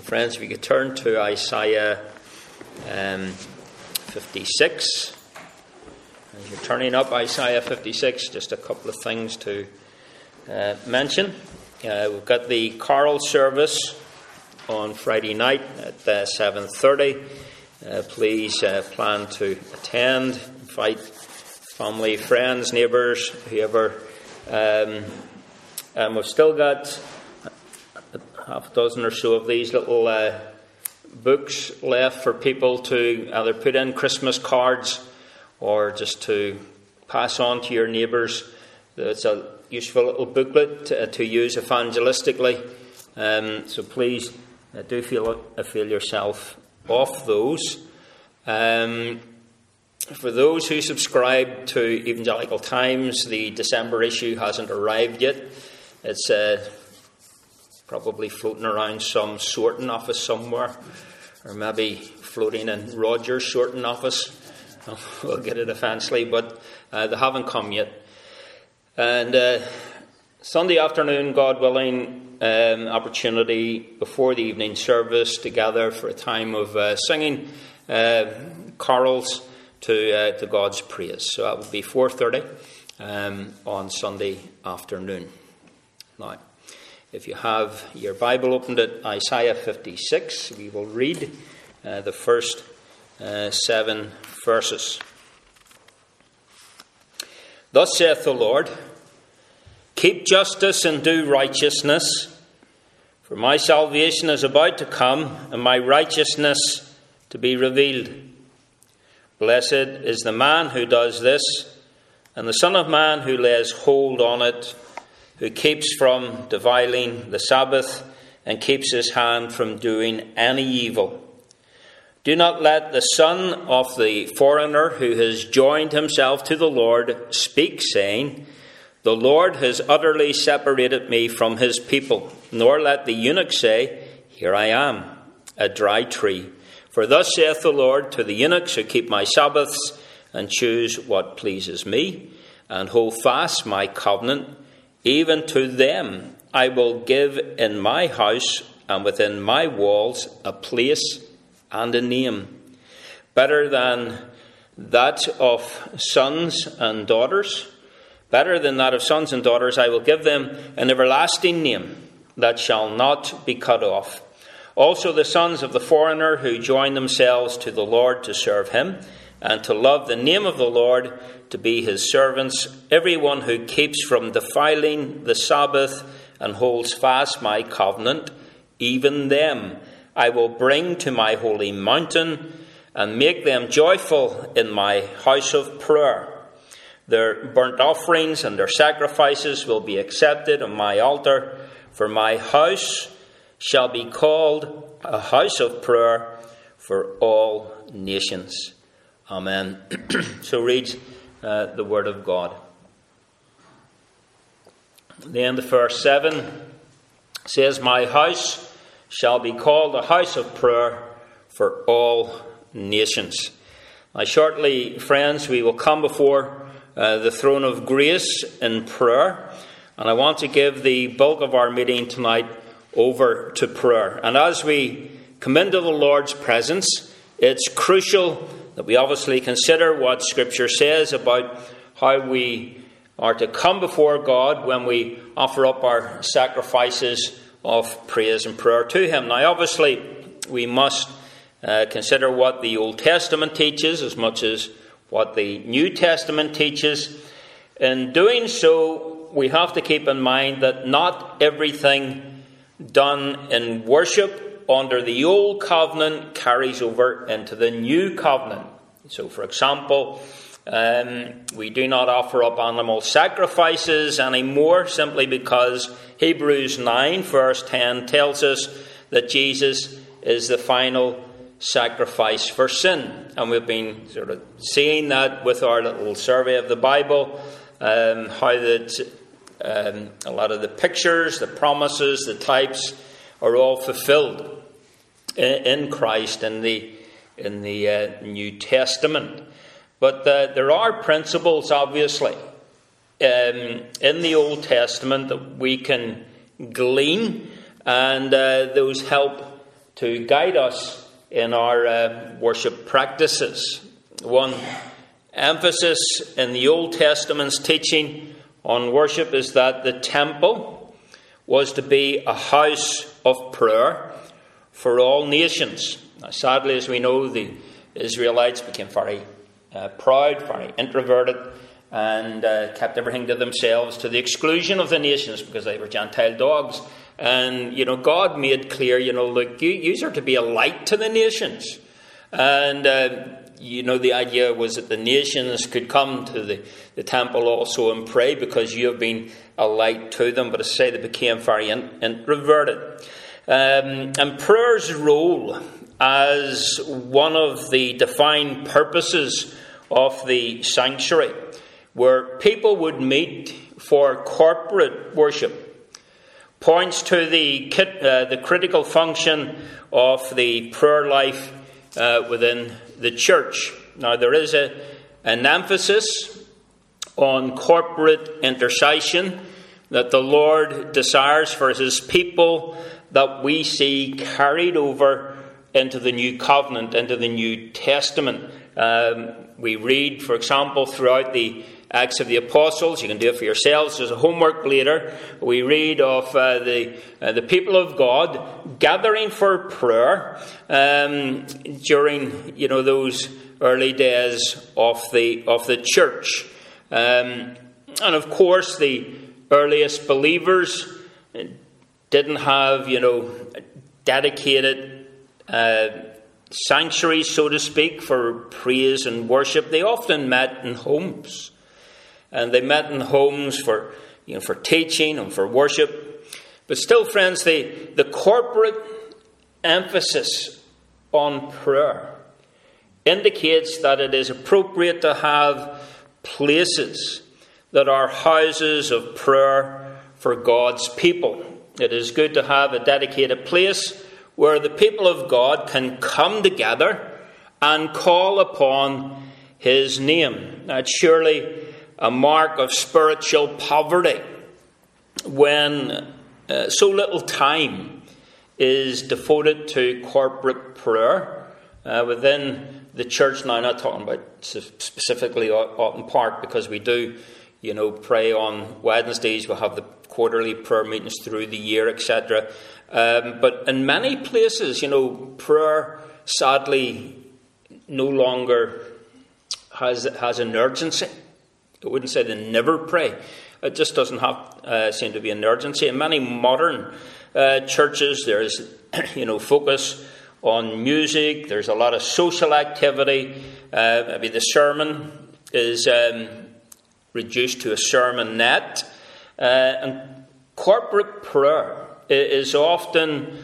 Friends, if you could turn to Isaiah 56. As you're turning up Isaiah 56, just a couple of things to mention. We've got the choral service on Friday night at 7:30. Please plan to attend. Invite family, friends, neighbours, whoever. And we've still got half a dozen or so of these little books left for people to either put in Christmas cards or just to pass on to your neighbours. It's a useful little booklet to use evangelistically. So please do feel yourself off those. For those who subscribe to Evangelical Times, the December issue hasn't arrived yet. It's probably floating around some sorting office somewhere, or maybe floating in Roger's sorting office. We'll get it eventually, but they haven't come yet. And Sunday afternoon, God willing, opportunity before the evening service to gather for a time of singing carols to God's praise. So that will be 4:30 on Sunday afternoon. Now, if you have your Bible opened at Isaiah 56, we will read the first 7 verses. Thus saith the Lord, keep justice and do righteousness, for my salvation is about to come, and my righteousness to be revealed. Blessed is the man who does this, and the Son of Man who lays hold on it, who keeps from defiling the Sabbath, and keeps his hand from doing any evil. Do not let the son of the foreigner who has joined himself to the Lord speak, saying, the Lord has utterly separated me from his people. Nor let the eunuch say, here I am, a dry tree. For thus saith the Lord to the eunuchs who keep my Sabbaths, and choose what pleases me, and hold fast my covenant, even to them I will give in my house and within my walls a place and a name, better than that of sons and daughters. Better than that of sons and daughters, I will give them an everlasting name that shall not be cut off. Also the sons of the foreigner who join themselves to the Lord to serve him, and to love the name of the Lord, to be his servants, everyone who keeps from defiling the Sabbath and holds fast my covenant, even them I will bring to my holy mountain, and make them joyful in my house of prayer. Their burnt offerings and their sacrifices will be accepted on my altar, for my house shall be called a house of prayer for all nations. Amen. So reads the word of God. Then the verse 7 says, my house shall be called a house of prayer for all nations. Now shortly, friends, we will come before the throne of grace in prayer. And I want to give the bulk of our meeting tonight over to prayer. And as we come into the Lord's presence, it's crucial that we obviously consider what Scripture says about how we are to come before God when we offer up our sacrifices of praise and prayer to Him. Now, obviously, we must consider what the Old Testament teaches as much as what the New Testament teaches. In doing so, we have to keep in mind that not everything done in worship under the Old Covenant carries over into the New Covenant. So, for example, we do not offer up animal sacrifices anymore simply because Hebrews 9 verse 10 tells us that Jesus is the final sacrifice for sin. And we've been sort of seeing that with our little survey of the Bible, how that a lot of the pictures, the promises, the types are all fulfilled in Christ in the New Testament. But there are principles, obviously, in the Old Testament that we can glean, and those help to guide us in our worship practices. One emphasis in the Old Testament's teaching on worship is that the temple was to be a house of prayer for all nations. Now, sadly, as we know, the Israelites became very proud, very introverted, and kept everything to themselves to the exclusion of the nations because they were Gentile dogs. And, God made clear, look, you are to be a light to the nations. And, the idea was that the nations could come to the temple also and pray because you have been a light to them. But as I say, they became very introverted. And prayer's role as one of the defined purposes of the sanctuary, where people would meet for corporate worship, points to the critical function of the prayer life within the church. Now, there is an emphasis on corporate intercession that the Lord desires for his people that we see carried over into the New Covenant, into the New Testament. We read, for example, throughout the Acts of the Apostles. You can do it for yourselves as a homework later. We read of the people of God gathering for prayer during those early days of the church, and of course the earliest believers didn't have dedicated sanctuaries, so to speak, for praise and worship. They often met in homes. And they met in homes for teaching and for worship. But still, friends, the corporate emphasis on prayer indicates that it is appropriate to have places that are houses of prayer for God's people. It is good to have a dedicated place where the people of God can come together and call upon his name. Now, it's surely a mark of spiritual poverty when so little time is devoted to corporate prayer within the church. Now, I'm not talking about specifically Alton Park, because we do, pray on Wednesdays. We'll have the quarterly prayer meetings through the year, etc. But in many places, prayer sadly no longer has an urgency. I wouldn't say they never pray. It just doesn't seem to be an urgency. In many modern churches, there is, focus on music. There's a lot of social activity. Maybe the sermon is reduced to a sermonette. And corporate prayer is often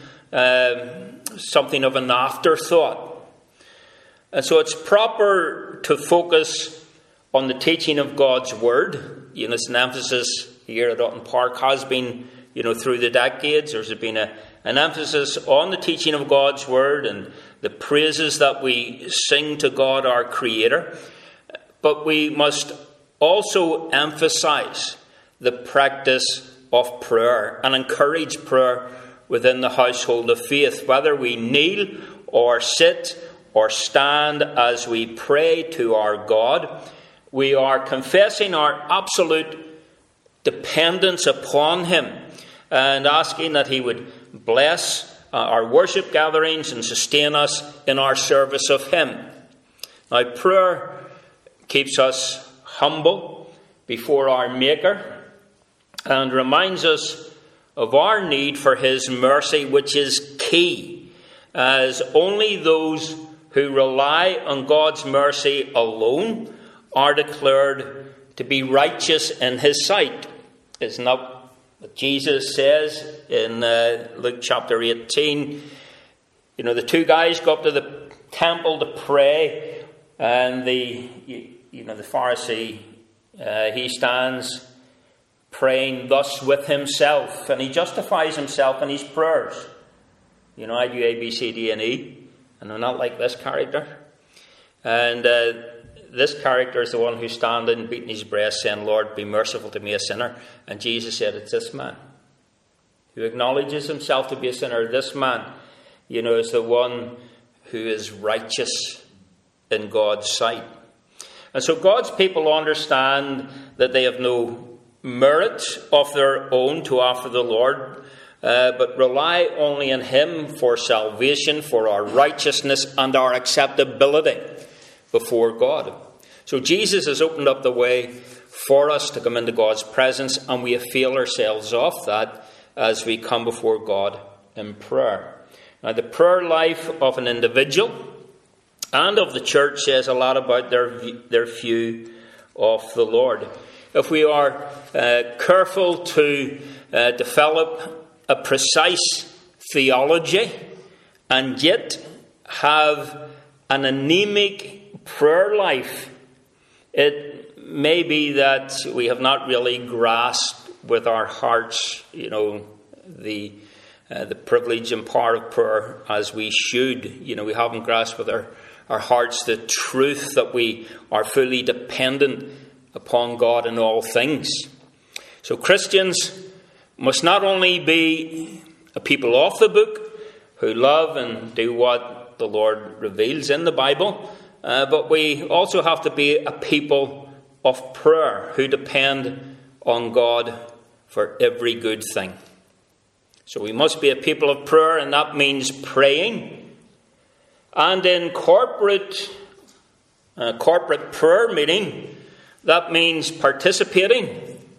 something of an afterthought. And so it's proper to focus on the teaching of God's Word. It's an emphasis here at Alton Park has been, through the decades. There's been an emphasis on the teaching of God's Word and the praises that we sing to God, our Creator. But we must also emphasize the practice of prayer and encourage prayer within the household of faith, whether we kneel or sit or stand as we pray to our God. We are confessing our absolute dependence upon him and asking that he would bless our worship gatherings and sustain us in our service of him. Now, prayer keeps us humble before our Maker and reminds us of our need for his mercy, which is key, as only those who rely on God's mercy alone are declared to be righteous in his sight. Isn't that what Jesus says in Luke chapter 18? The two guys go up to the temple to pray, and the Pharisee, he stands praying thus with himself, and he justifies himself in his prayers. I do A, B, C, D, and E, and I'm not like this character. And this character is the one who's standing, beating his breast, saying, Lord, be merciful to me, a sinner. And Jesus said, it's this man who acknowledges himself to be a sinner. This man as the one who is righteous in God's sight. And so God's people understand that they have no merit of their own to offer the Lord, but rely only on Him for salvation, for our righteousness and our acceptability before God. So Jesus has opened up the way for us to come into God's presence, and we avail ourselves of that as we come before God in prayer. Now, the prayer life of an individual and of the church says a lot about their view of the Lord. If we are careful to develop a precise theology and yet have an anemic prayer life, it may be that we have not really grasped with our hearts, the privilege and power of prayer as we should. We haven't grasped with our hearts the truth that we are fully dependent upon God in all things. So Christians must not only be a people of the book who love and do what the Lord reveals in the Bible, but we also have to be a people of prayer who depend on God for every good thing. So we must be a people of prayer, and that means praying. And in corporate prayer meeting, that means participating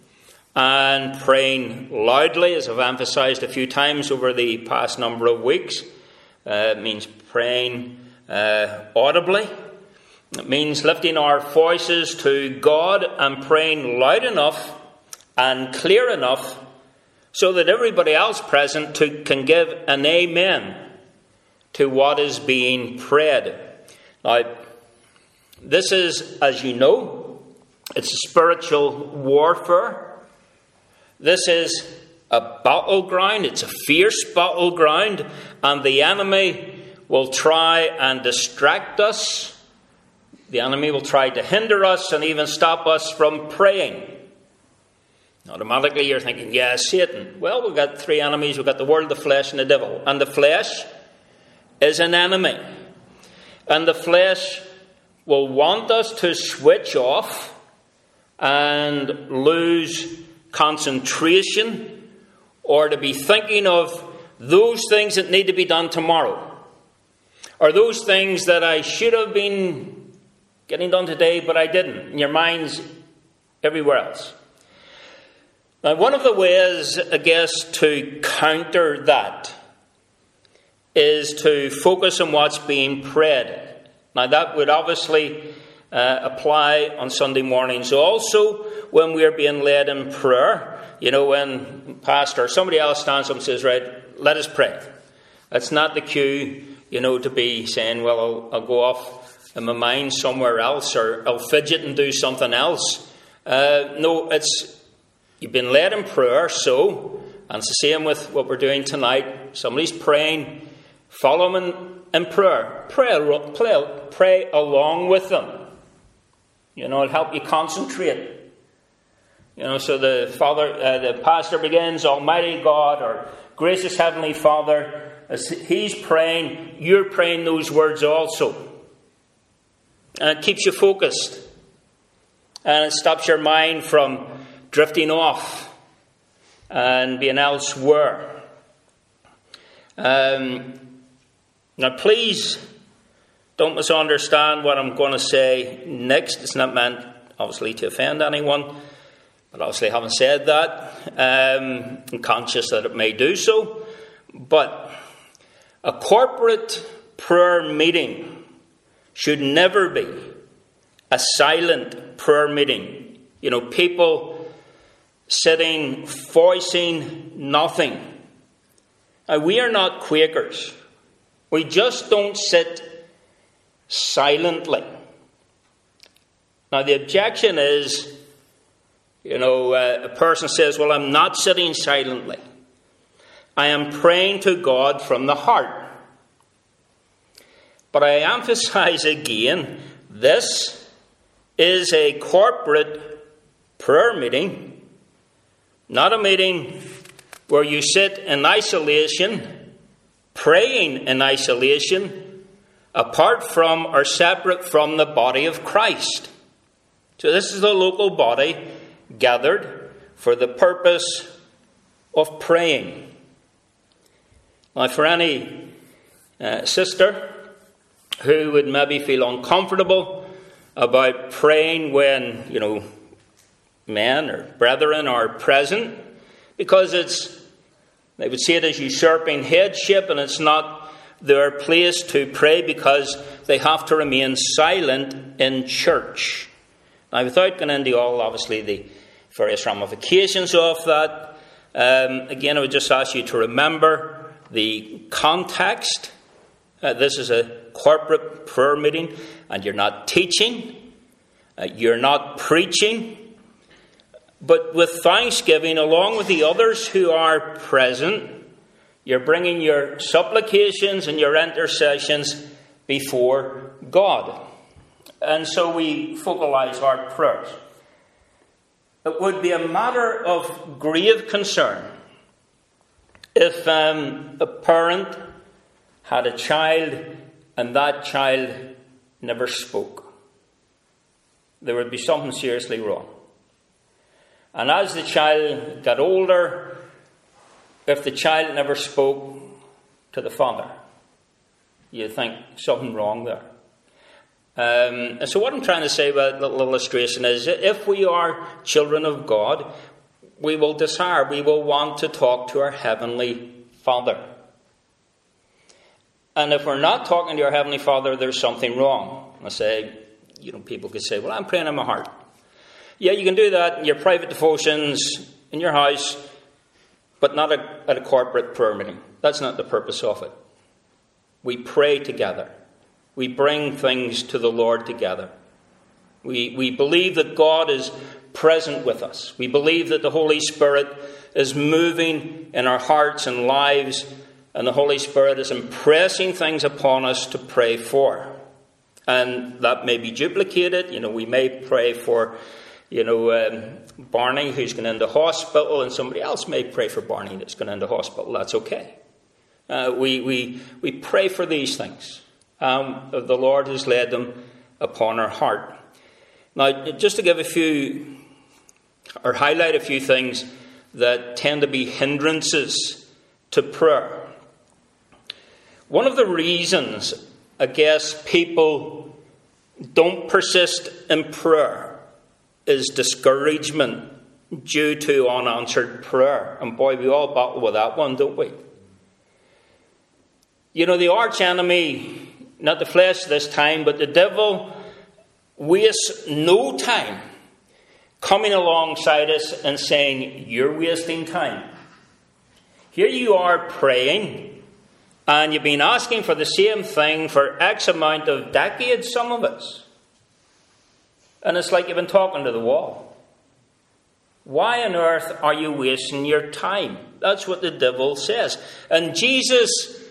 and praying loudly, as I've emphasized a few times over the past number of weeks. It means praying audibly. It means lifting our voices to God and praying loud enough and clear enough so that everybody else present can give an amen to what is being prayed. Now, this is, as you know, it's a spiritual warfare. This is a battleground. It's a fierce battleground, and the enemy will try and distract us. The enemy will try to hinder us and even stop us from praying. Automatically you're thinking, yeah, Satan. Well, we've got three enemies. We've got the world, the flesh, and the devil. And the flesh is an enemy. And the flesh will want us to switch off and lose concentration, or to be thinking of those things that need to be done tomorrow, or those things that I should have been getting done today, but I didn't. And your mind's everywhere else. Now, one of the ways, I guess, to counter that is to focus on what's being prayed. Now, that would obviously apply on Sunday mornings also when we're being led in prayer. When pastor or somebody else stands up and says, right, let us pray. It's not the cue, to be saying, well, I'll go off in my mind somewhere else, or I'll fidget and do something else. No, you've been led in prayer, and it's the same with what we're doing tonight. Somebody's praying, follow them in prayer. Pray along with them. It'll help you concentrate. So the pastor begins, Almighty God, or Gracious Heavenly Father. As he's praying, you're praying those words also. And it keeps you focused. And it stops your mind from drifting off and being elsewhere. Now, please don't misunderstand what I'm going to say next. It's not meant, obviously, to offend anyone. But obviously I haven't said that. I'm conscious that it may do so. But a corporate prayer meeting should never be a silent prayer meeting. People sitting, voicing nothing. Now, we are not Quakers. We just don't sit silently. Now, the objection is, a person says, well, I'm not sitting silently. I am praying to God from the heart. But I emphasize again, this is a corporate prayer meeting, not a meeting where you sit in isolation praying in isolation, apart from or separate from the body of Christ. So this is the local body gathered for the purpose of praying. Now, for any sister who would maybe feel uncomfortable about praying when, men or brethren are present, because they would see it as usurping headship, and it's not their place to pray because they have to remain silent in church. Now, without going into all, obviously, the various ramifications of that, again, I would just ask you to remember the context. This is a corporate prayer meeting, and you're not teaching, you're not preaching, but with thanksgiving, along with the others who are present, you're bringing your supplications and your intercessions before God. And so we focalize our prayers. It would be a matter of grave concern if a parent had a child and that child never spoke. There would be something seriously wrong. And as the child got older, if the child never spoke to the father, you'd think something wrong there. And so what I'm trying to say by that little illustration is, if we are children of God, we will desire, we will want to talk to our Heavenly Father. And if we're not talking to our Heavenly Father, there's something wrong. I say, people could say, well, I'm praying in my heart. Yeah, you can do that in your private devotions, in your house, but not at a corporate prayer meeting. That's not the purpose of it. We pray together. We bring things to the Lord together. We believe that God is present with us. We believe that the Holy Spirit is moving in our hearts and lives, and the Holy Spirit is impressing things upon us to pray for. And that may be duplicated. We may pray for, Barney who's going into hospital, and somebody else may pray for Barney that's going into hospital. That's okay. We pray for these things. The Lord has laid them upon our heart. Now, just to give highlight a few things that tend to be hindrances to prayer. One of the reasons, I guess, people don't persist in prayer is discouragement due to unanswered prayer. And boy, we all battle with that one, don't we? The arch enemy, not the flesh this time, but the devil, wastes no time coming alongside us and saying, you're wasting time. Here you are praying, and you've been asking for the same thing for X amount of decades, some of us. And it's like you've been talking to the wall. Why on earth are you wasting your time? That's what the devil says. And Jesus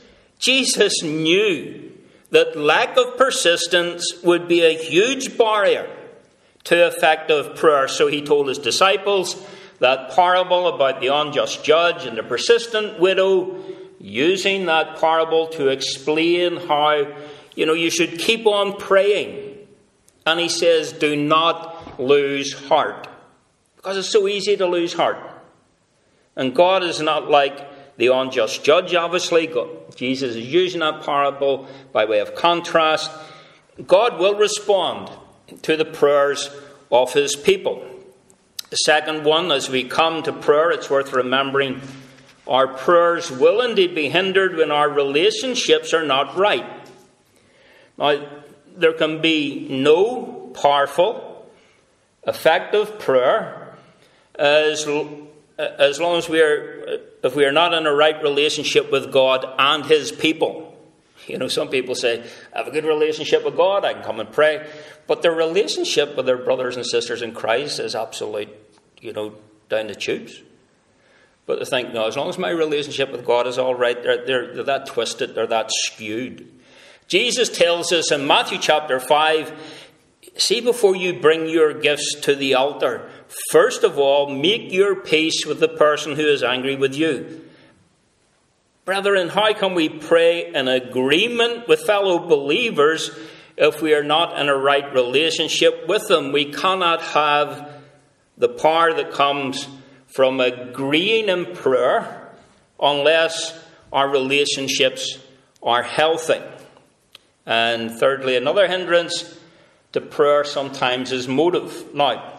knew that lack of persistence would be a huge barrier to effective prayer. So he told his disciples that parable about the unjust judge and the persistent widow, using that parable to explain how, you should keep on praying. And he says, do not lose heart. Because it's so easy to lose heart. And God is not like the unjust judge, obviously. Jesus is using that parable by way of contrast. God will respond to the prayers of his people. The second one, as we come to prayer, it's worth remembering our prayers will indeed be hindered when our relationships are not right. Now, there can be no powerful, effective prayer as long as if we are not in a right relationship with God and his people. Some people say, I have a good relationship with God, I can come and pray. But their relationship with their brothers and sisters in Christ is absolute, down the tubes. But they think, no, as long as my relationship with God is all right, they're that twisted, they're that skewed. Jesus tells us in Matthew chapter 5, see, before you bring your gifts to the altar, first of all, make your peace with the person who is angry with you. Brethren, how can we pray in agreement with fellow believers if we are not in a right relationship with them? We cannot have the power that comes from agreeing in prayer unless our relationships are healthy. And thirdly, another hindrance to prayer sometimes is motive. Now,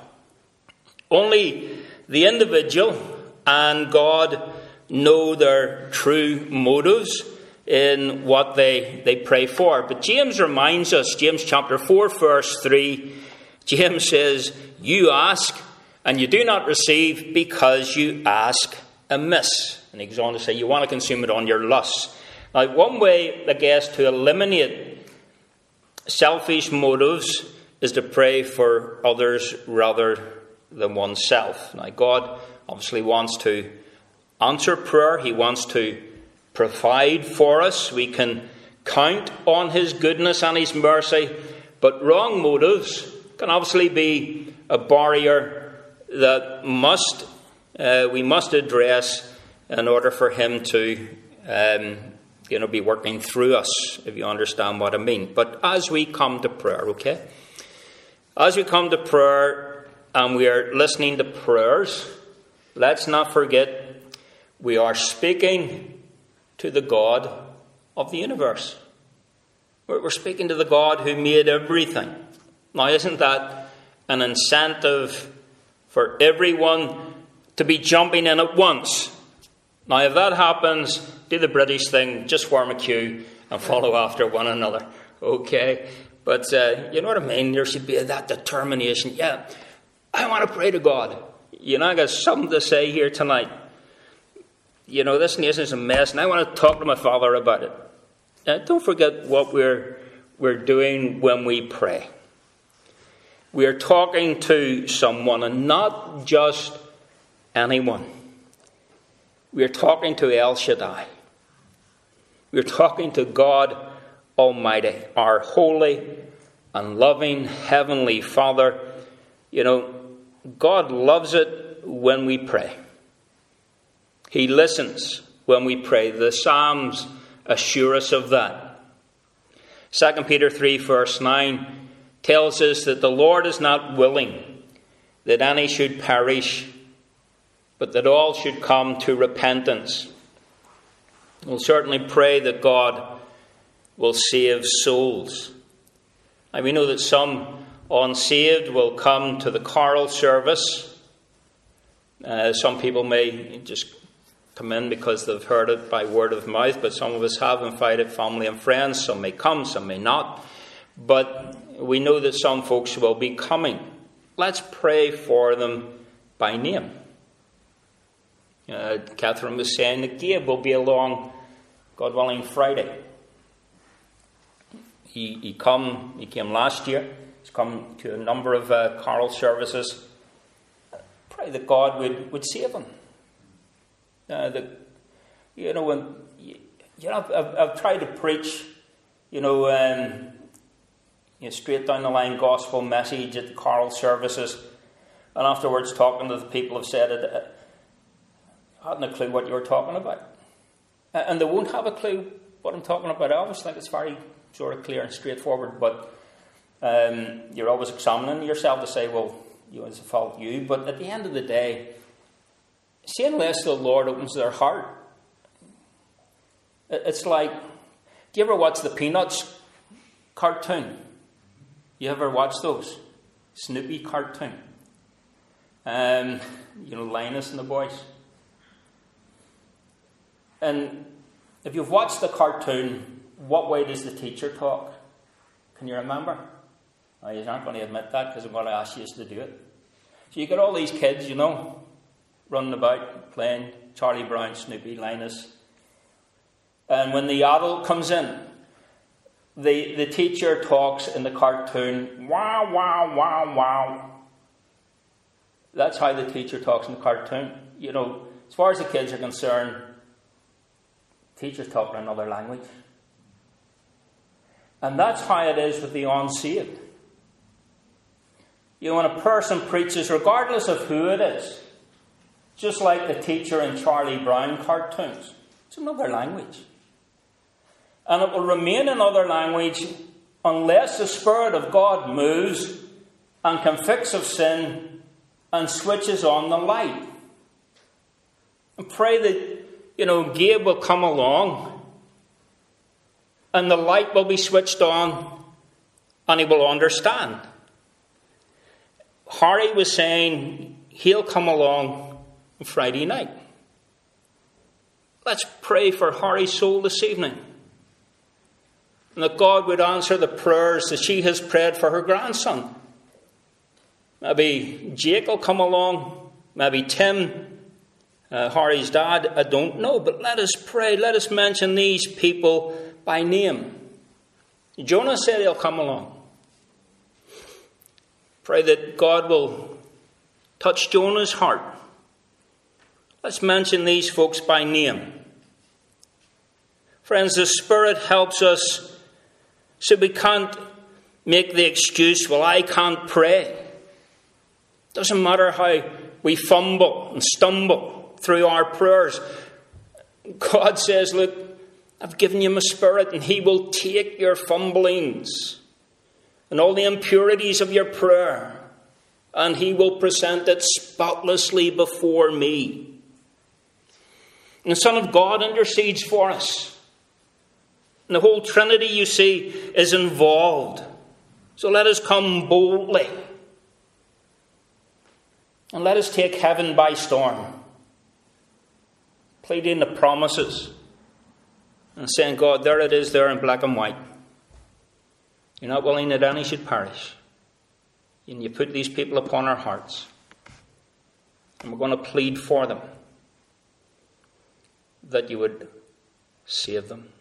only the individual and God know their true motives in what they pray for. But James reminds us, James chapter 4, verse 3, James says, you ask and you do not receive because you ask amiss. And he goes on to say, you want to consume it on your lusts. Now, one way, I guess, to eliminate selfish motives is to pray for others rather than oneself. Now, God obviously wants to answer prayer. He wants to provide for us. We can count on His goodness and His mercy. But wrong motives can obviously be a barrier that we must address in order for Him to be working through us, if you understand what I mean. But as we come to prayer, okay? As we come to prayer and we are listening to prayers, let's not forget we are speaking to the God of the universe. We're speaking to the God who made everything. Now, isn't that an incentive for everyone to be jumping in at once? Now, if that happens, do the British thing, just form a queue and follow after one another. Okay? But you know what I mean? There should be that determination. Yeah, I want to pray to God. You know, I got something to say here tonight. You know, this nation's a mess, and I want to talk to my Father about it. Don't forget what we're doing when we pray. We are talking to someone, and not just anyone. We are talking to El Shaddai. We are talking to God Almighty, our holy and loving Heavenly Father. You know, God loves it when we pray. He listens when we pray. The Psalms assure us of that. 2 Peter 3 verse 9 tells us that the Lord is not willing that any should perish, but that all should come to repentance. We'll certainly pray that God will save souls. And we know that some unsaved will come to the choral service. Some people may just come in because they've heard it by word of mouth, but some of us have invited family and friends. Some may come, some may not. But we know that some folks will be coming. Let's pray for them by name. Catherine was saying that Gabe will be along, God willing, Friday. He came last year. He's come to a number of choral services. Pray that God would save him. I've tried to preach, straight down the line gospel message at the choral services, and afterwards talking to the people have said it. I hadn't a clue what you were talking about, and they won't have a clue what I'm talking about. I always think it's very sort of clear and straightforward, but you're always examining yourself to say, well, it's a fault you. But at the end of the day, see, unless the Lord opens their heart, it's like, do you ever watch the Peanuts cartoon? You ever watch those? Snoopy cartoon. Linus and the boys. And if you've watched the cartoon, what way does the teacher talk? Can you remember? Oh, you aren't going to admit that because I'm going to ask you to do it. So you get all these kids, running about, playing Charlie Brown, Snoopy, Linus. And when the adult comes in, the teacher talks in the cartoon, wow, wow, wow, wow. That's how the teacher talks in the cartoon. As far as the kids are concerned, the teacher's talking another language. And that's how it is with the unsaved. When a person preaches, regardless of who it is, just like the teacher in Charlie Brown cartoons, It's another language. And it will remain another language unless the Spirit of God moves and convicts of sin and switches on the light. And pray that, Gabe will come along and the light will be switched on and he will understand. Harry was saying he'll come along on Friday night. Let's pray for Harry's soul this evening. And that God would answer the prayers that she has prayed for her grandson. Maybe Jake will come along. Maybe Tim, Harry's dad. I don't know. But let us pray. Let us mention these people by name. Jonah said he'll come along. Pray that God will touch Jonah's heart. Let's mention these folks by name. Friends, the Spirit helps us so we can't make the excuse, well, I can't pray. Doesn't matter how we fumble and stumble through our prayers. God says, look, I've given you my Spirit and He will take your fumblings and all the impurities of your prayer and He will present it spotlessly before me. And the Son of God intercedes for us. And the whole Trinity, you see, is involved. So let us come boldly. And let us take heaven by storm. Pleading the promises. And saying, God, there it is there in black and white. You're not willing that any should perish. And you put these people upon our hearts. And we're going to plead for them. That you would save them.